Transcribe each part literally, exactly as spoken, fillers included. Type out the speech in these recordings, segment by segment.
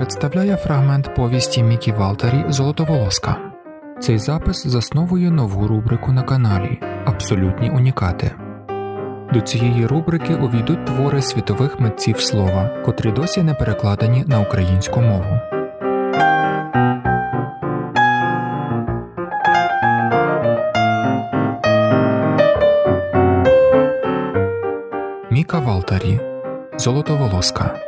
представляє фрагмент повісті Мікі Валтері «Золотоволоска». Цей запис засновує нову рубрику на каналі «Абсолютні унікати». До цієї рубрики увійдуть твори світових митців слова, котрі досі не перекладені на українську мову. Міка Валтері «Золотоволоска».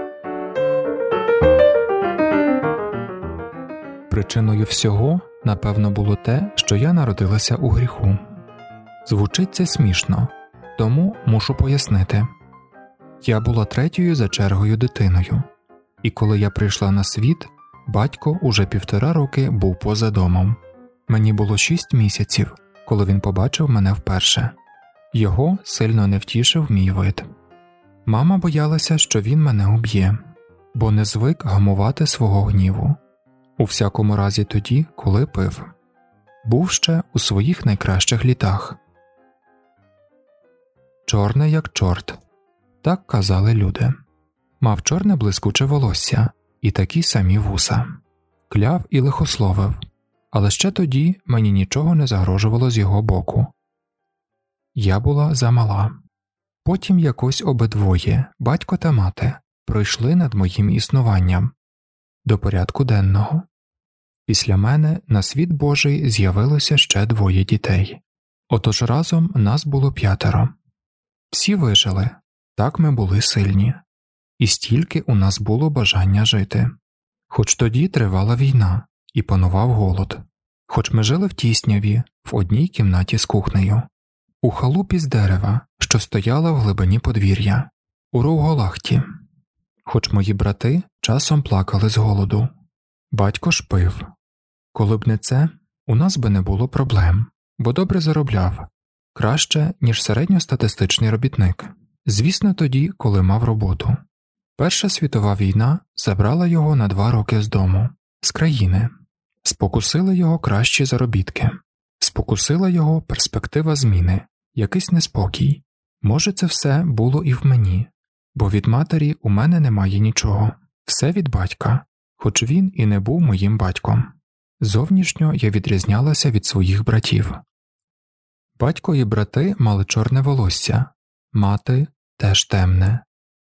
Причиною всього, напевно, було те, що я народилася у гріху. Звучить це смішно, тому мушу пояснити. Я була третьою за чергою дитиною, і коли я прийшла на світ, батько уже півтора роки був поза домом. Мені було шість місяців, коли він побачив мене вперше. Його сильно не втішив мій вид. Мама боялася, що він мене уб'є, бо не звик гамувати свого гніву. У всякому разі тоді, коли пив. Був ще у своїх найкращих літах. Чорне, як чорт. Так казали люди. Мав чорне блискуче волосся і такі самі вуса. Кляв і лихословив, але ще тоді мені нічого не загрожувало з його боку. Я була замала. Потім якось обидвоє, батько та мати, пройшли над моїм існуванням до порядку денного. Після мене на світ Божий з'явилося ще двоє дітей. Отож разом нас було п'ятеро. Всі вижили, так ми були сильні. І стільки у нас було бажання жити. Хоч тоді тривала війна і панував голод. Хоч ми жили в тісняві, в одній кімнаті з кухнею. У халупі з дерева, що стояла в глибині подвір'я. У Ровголахті. Хоч мої брати часом плакали з голоду. Батько ж пив. Коли б не це, у нас би не було проблем, бо добре заробляв. Краще, ніж середньостатистичний робітник. Звісно, тоді, коли мав роботу. Перша світова війна забрала його на два роки з дому, з країни. Спокусили його кращі заробітки. Спокусила його перспектива зміни, якийсь неспокій. Може, це все було і в мені, бо від матері у мене немає нічого. Все від батька, хоч він і не був моїм батьком. Зовнішньо я відрізнялася від своїх братів. Батько і брати мали чорне волосся, мати теж темне.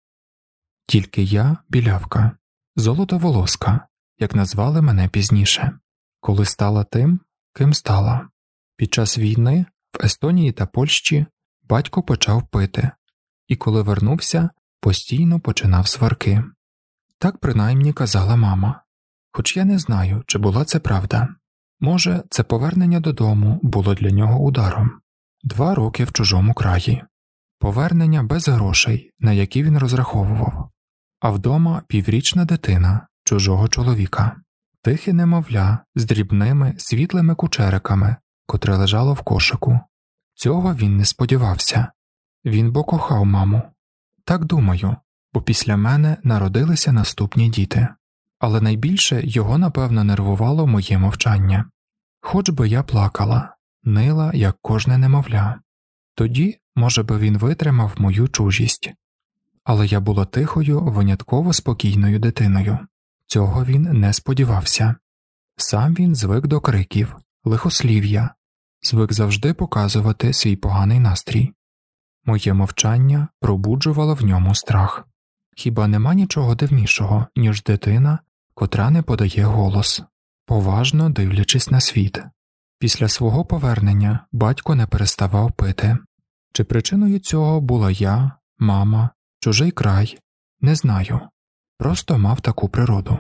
Тільки я – білявка, золотоволоска, як назвали мене пізніше, коли стала тим, ким стала. Під час війни в Естонії та Польщі батько почав пити, і коли вернувся, постійно починав сварки. Так принаймні казала мама. Хоч я не знаю, чи була це правда. Може, це повернення додому було для нього ударом. Два роки в чужому краї. Повернення без грошей, на які він розраховував. А вдома піврічна дитина чужого чоловіка. Тихе немовля з дрібними світлими кучериками, котре лежало в кошику. Цього він не сподівався. Він бо кохав маму. Так думаю, бо після мене народилися наступні діти. Але найбільше його, напевно, нервувало моє мовчання. Хоч би я плакала, нила, як кожне немовля. Тоді, може би, він витримав мою чужість. Але я була тихою, винятково спокійною дитиною. Цього він не сподівався. Сам він звик до криків, лихослів'я, звик завжди показувати свій поганий настрій. Моє мовчання пробуджувало в ньому страх. Хіба нема нічого дивнішого, ніж дитина, котра не подає голос, поважно дивлячись на світ. Після свого повернення батько не переставав пити. Чи причиною цього була я, мама, чужий край? Не знаю. Просто мав таку природу.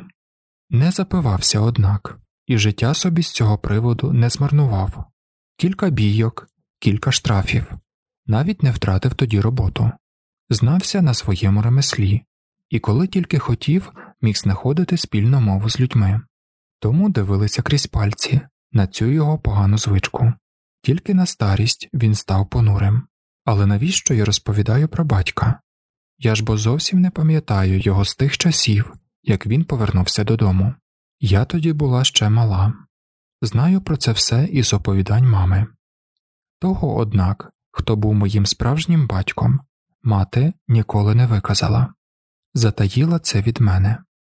Не запивався, однак, і життя собі з цього приводу не змарнував. Кілька бійок, кілька штрафів. Навіть не втратив тоді роботу. Знався на своєму ремеслі, і коли тільки хотів, міг знаходити спільну мову з людьми. Тому дивилися крізь пальці на цю його погану звичку. Тільки на старість він став понурим. Але навіщо я розповідаю про батька? Я ж бо зовсім не пам'ятаю його з тих часів, як він повернувся додому. Я тоді була ще мала. Знаю про це все із оповідань мами. Того, однак, хто був моїм справжнім батьком, мати ніколи не виказала. Затаїла це від мене.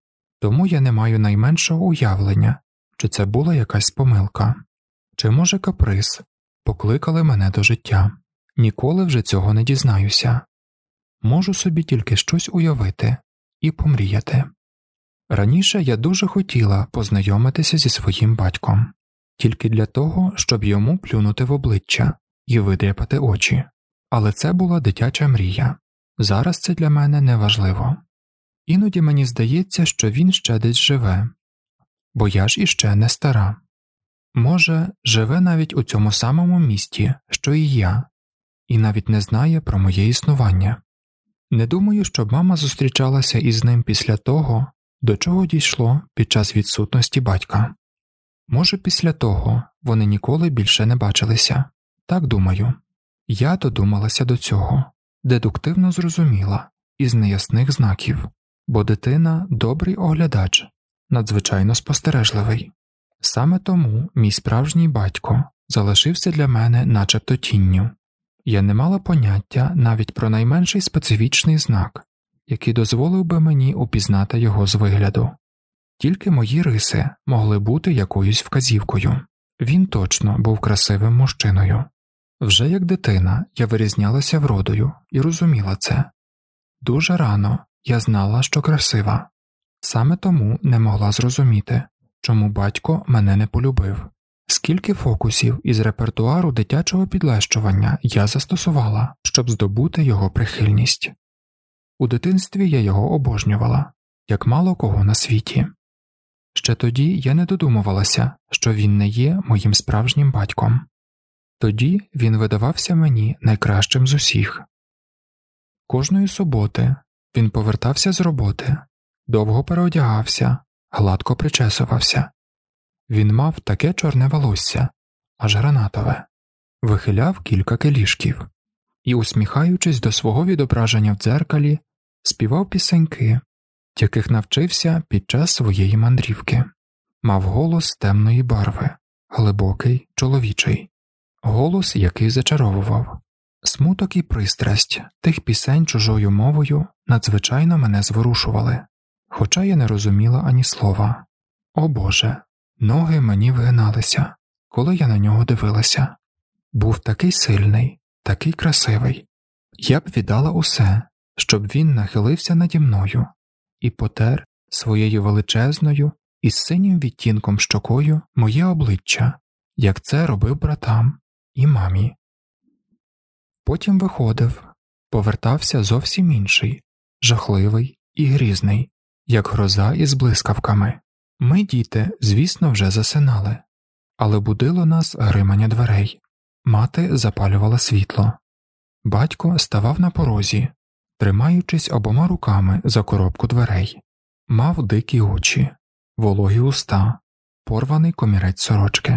Тому я не маю найменшого уявлення, чи це була якась помилка. Чи, може, каприз покликали мене до життя. Ніколи вже цього не дізнаюся. Можу собі тільки щось уявити і помріяти. Раніше я дуже хотіла познайомитися зі своїм батьком. Тільки для того, щоб йому плюнути в обличчя і видряпати очі. Але це була дитяча мрія. Зараз це для мене неважливо. Іноді мені здається, що він ще десь живе. Бо я ж іще не стара. Може, живе навіть у цьому самому місті, що і я, і навіть не знає про моє існування. Не думаю, щоб мама зустрічалася із ним після того, до чого дійшло під час відсутності батька. Може, після того вони ніколи більше не бачилися. Так думаю. Я додумалася до цього, дедуктивно зрозуміла, із неясних знаків, бо дитина – добрий оглядач, надзвичайно спостережливий. Саме тому мій справжній батько залишився для мене начебто тінню. Я не мала поняття навіть про найменший специфічний знак, який дозволив би мені упізнати його з вигляду. Тільки мої риси могли бути якоюсь вказівкою. Він точно був красивим мужчиною. Вже як дитина я вирізнялася вродою і розуміла це. Дуже рано я знала, що красива. Саме тому не могла зрозуміти, чому батько мене не полюбив. Скільки фокусів із репертуару дитячого підлещування я застосувала, щоб здобути його прихильність. У дитинстві я його обожнювала, як мало кого на світі. Ще тоді я не додумувалася, що він не є моїм справжнім батьком. Тоді він видавався мені найкращим з усіх. Кожної суботи він повертався з роботи, довго переодягався, гладко причесувався. Він мав таке чорне волосся, аж гранатове, вихиляв кілька келішків і, усміхаючись до свого відображення в дзеркалі, співав пісеньки, яких навчився під час своєї мандрівки. Мав голос темної барви, глибокий, чоловічий. Голос, який зачаровував. Смуток і пристрасть тих пісень чужою мовою надзвичайно мене зворушували, хоча я не розуміла ані слова. О Боже, ноги мені вигиналися, коли я на нього дивилася. Був такий сильний, такий красивий. Я б віддала усе, щоб він нахилився наді мною і потер своєю величезною із синім відтінком щокою моє обличчя, як це робив братам і мамі. Потім виходив, повертався зовсім інший, жахливий і грізний, як гроза із блискавками. Ми, діти, звісно, вже засинали, але будило нас гримання дверей. Мати запалювала світло. Батько ставав на порозі, тримаючись обома руками за коробку дверей. Мав дикі очі, вологі уста, порваний комірець сорочки.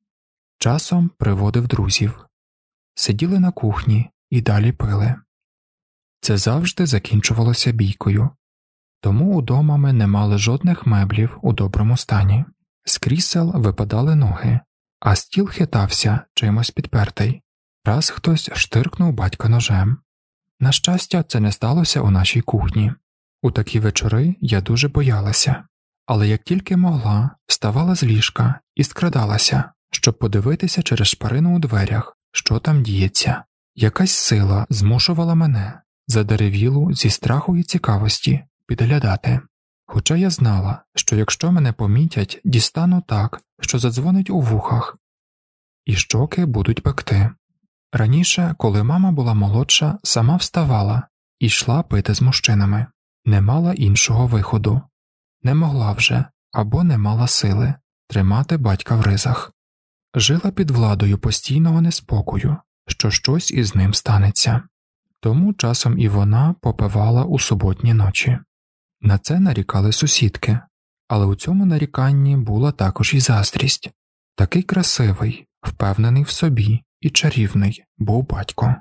Часом приводив друзів. Сиділи на кухні і далі пили. Це завжди закінчувалося бійкою. Тому удома ми не мали жодних меблів у доброму стані. З крісел випадали ноги, а стіл хитався чимось підпертий. Раз хтось штиркнув батька ножем. На щастя, це не сталося у нашій кухні. У такі вечори я дуже боялася. Але як тільки могла, вставала з ліжка і скрадалася, щоб подивитися через шпарину у дверях, що там діється. Якась сила змушувала мене, задеревілу зі страху і цікавості, підглядати. Хоча я знала, що якщо мене помітять, дістану так, що задзвонить у вухах, і щоки будуть пекти. Раніше, коли мама була молодша, сама вставала і йшла пити з мужчинами. Не мала іншого виходу. Не могла вже, або не мала сили, тримати батька в ризах. Жила під владою постійного неспокою, що щось із ним станеться. Тому часом і вона попивала у суботні ночі. На це нарікали сусідки, але у цьому наріканні була також і заздрість. Такий красивий, впевнений в собі і чарівний був батько.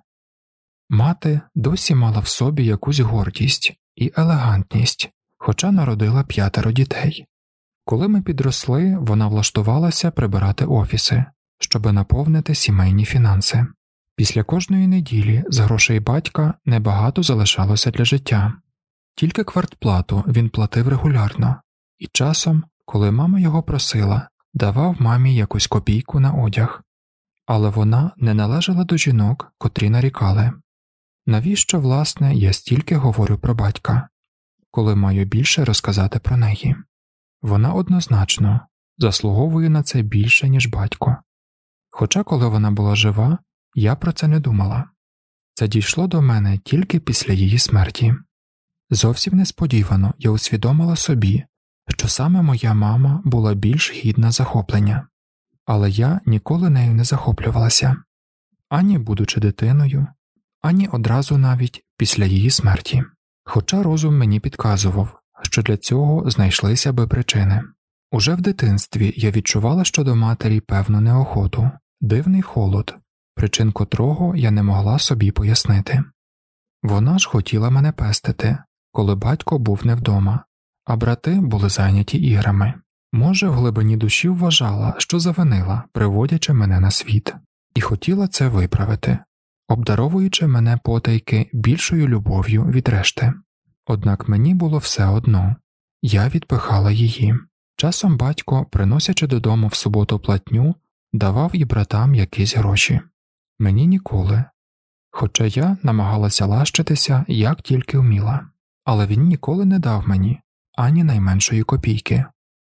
Мати досі мала в собі якусь гордість і елегантність, хоча народила п'ятеро дітей. Коли ми підросли, вона влаштувалася прибирати офіси, щоби наповнити сімейні фінанси. Після кожної неділі з грошей батька небагато залишалося для життя. Тільки квартплату він платив регулярно І часом, коли мама його просила, давав мамі якусь копійку на одяг. Але вона не належала до жінок, котрі нарікали. Навіщо, власне, я стільки говорю про батька, коли маю більше розказати про неї? Вона однозначно заслуговує на це більше, ніж батько. Хоча, коли вона була жива, я про це не думала. Це дійшло до мене тільки після її смерті. Зовсім несподівано я усвідомила собі, що саме моя мама була більш гідна захоплення. Але я ніколи нею не захоплювалася, ані будучи дитиною, ані одразу навіть після її смерті. Хоча розум мені підказував, що для цього знайшлися би причини. Уже в дитинстві я відчувала щодо матері певну неохоту, дивний холод, причин котрого я не могла собі пояснити. Вона ж хотіла мене пестити, коли батько був не вдома, а брати були зайняті іграми. Може, в глибині душі вважала, що завинила, приводячи мене на світ, і хотіла це виправити, обдаровуючи мене потайки більшою любов'ю від решти. Однак мені було все одно. Я відпихала її. Часом батько, приносячи додому в суботу платню, давав і братам якісь гроші. Мені ніколи. Хоча я намагалася лащитися, як тільки вміла. Але він ніколи не дав мені ані найменшої копійки.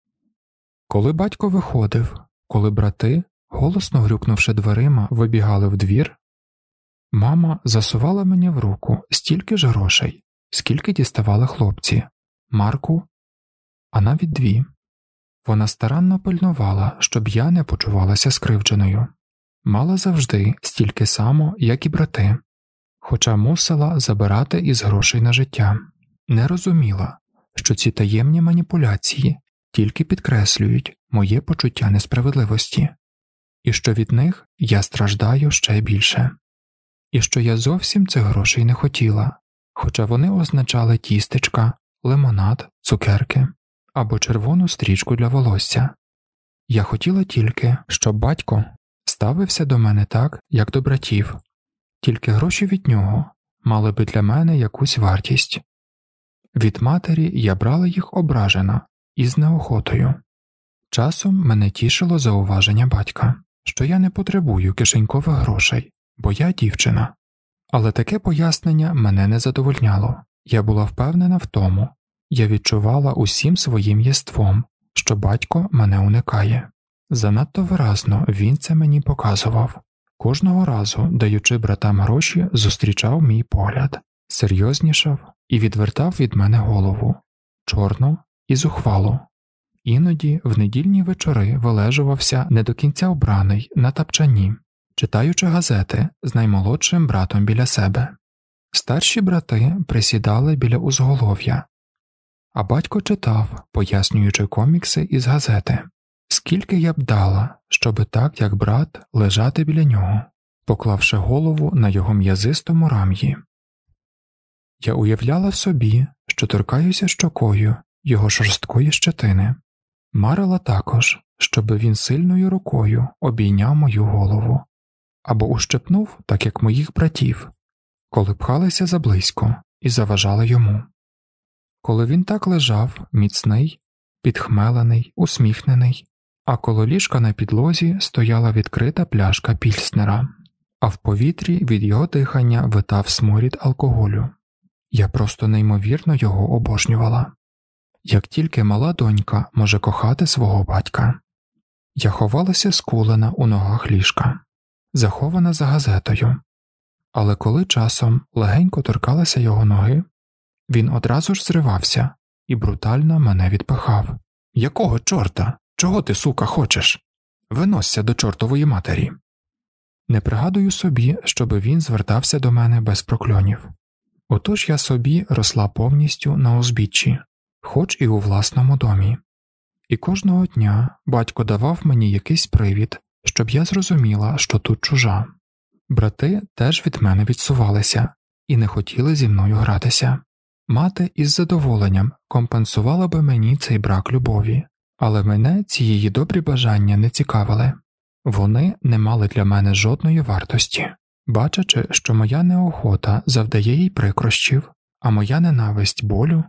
Коли батько виходив, коли брати, голосно грюкнувши дверима, вибігали в двір, мама засувала мені в руку стільки ж грошей, скільки діставали хлопці, марку, а навіть дві. Вона старанно пильнувала, щоб я не почувалася скривдженою. Мала завжди стільки само, як і брати, хоча мусила забирати із грошей на життя. Не розуміла, що ці таємні маніпуляції тільки підкреслюють моє почуття несправедливості, і що від них я страждаю ще більше, і що я зовсім цих грошей не хотіла, хоча вони означали тістечка, лимонад, цукерки або червону стрічку для волосся. Я хотіла тільки, щоб батько ставився до мене так, як до братів, тільки гроші від нього мали би для мене якусь вартість. Від матері я брала їх ображена і з неохотою. Часом мене тішило зауваження батька, що я не потребую кишенькових грошей, бо я дівчина. Але таке пояснення мене не задовольняло. Я була впевнена в тому, я відчувала усім своїм єством, що батько мене уникає. Занадто виразно він це мені показував. Кожного разу, даючи братам гроші, зустрічав мій погляд, серйознішав і відвертав від мене голову, чорно і зухвало. Іноді в недільні вечори вилежувався не до кінця вбраний на тапчані, читаючи газети з наймолодшим братом біля себе. Старші брати присідали біля узголов'я, а батько читав, пояснюючи комікси із газети. Скільки я б дала, щоби так, як брат, лежати біля нього, поклавши голову на його м'язистому рам'ї. Я уявляла собі, що торкаюся щокою його шорсткої щетини. Марила також, щоби він сильною рукою обійняв мою голову, або ущипнув, так як моїх братів, коли пхалися заблизько і заважали йому. Коли він так лежав, міцний, підхмелений, усміхнений, а коло ліжка на підлозі стояла відкрита пляшка пільснера, а в повітрі від його дихання витав сморід алкоголю. Я просто неймовірно його обожнювала. Як тільки мала донька може кохати свого батька. Я ховалася скулена у ногах ліжка, захована за газетою. Але коли часом легенько торкалася його ноги, він одразу ж зривався і брутально мене відпихав. «Якого чорта? Чого ти, сука, хочеш? Виносься до чортової матері!» Не пригадую собі, щоби він звертався до мене без прокльонів. Отож я собі росла повністю на узбіччі, хоч і у власному домі. І кожного дня батько давав мені якийсь привід, щоб я зрозуміла, що тут чужа. Брати теж від мене відсувалися і не хотіли зі мною гратися. Мати із задоволенням компенсувала би мені цей брак любові, але мене ці її добрі бажання не цікавили. Вони не мали для мене жодної вартості. Бачачи, що моя неохота завдає їй прикрощів, а моя ненависть болю,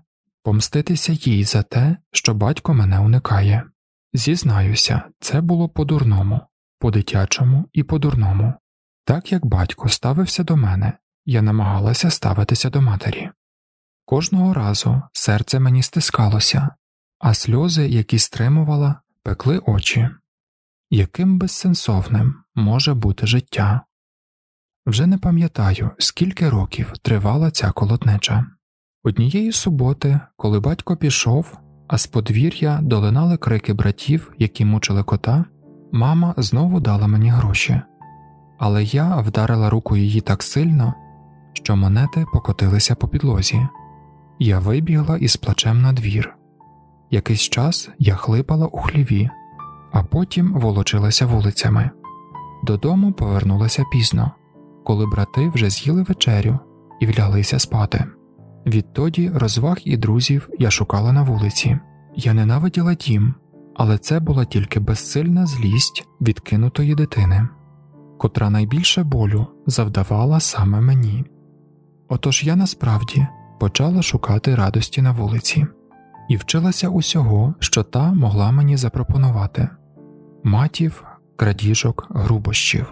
помститися їй за те, що батько мене уникає. Зізнаюся, це було по-дурному, по-дитячому і по-дурному. Так як батько ставився до мене, я намагалася ставитися до матері. Кожного разу серце мені стискалося, а сльози, які стримувала, пекли очі. Яким безсенсовним може бути життя? Вже не пам'ятаю, скільки років тривала ця колотнеча. Однієї суботи, коли батько пішов, а з подвір'я долинали крики братів, які мучили кота, мама знову дала мені гроші. Але я вдарила руку її так сильно, що монети покотилися по підлозі. Я вибігла із плачем на двір. Якийсь час я хлипала у хліві, а потім волочилася вулицями. Додому повернулася пізно, коли брати вже з'їли вечерю і вляглися спати. Відтоді розваг і друзів я шукала на вулиці. Я ненавиділа дім, але це була тільки безсильна злість відкинутої дитини, котра найбільше болю завдавала саме мені. Отож я насправді почала шукати радості на вулиці і вчилася усього, що та могла мені запропонувати – матів, крадіжок, грубощів.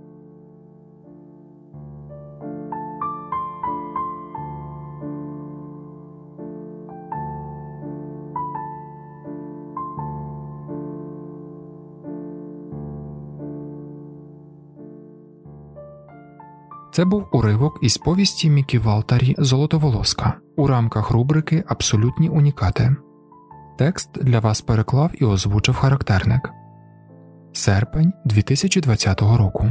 Це був уривок із повісті Мікі Валтарі «Золотоволоска» у рамках рубрики «Абсолютні унікати». Текст для вас переклав і озвучив характерник. Серпень дві тисячі двадцятого року.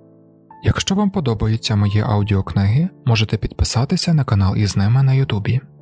Якщо вам подобаються мої аудіокниги, можете підписатися на канал із ними на Ютубі.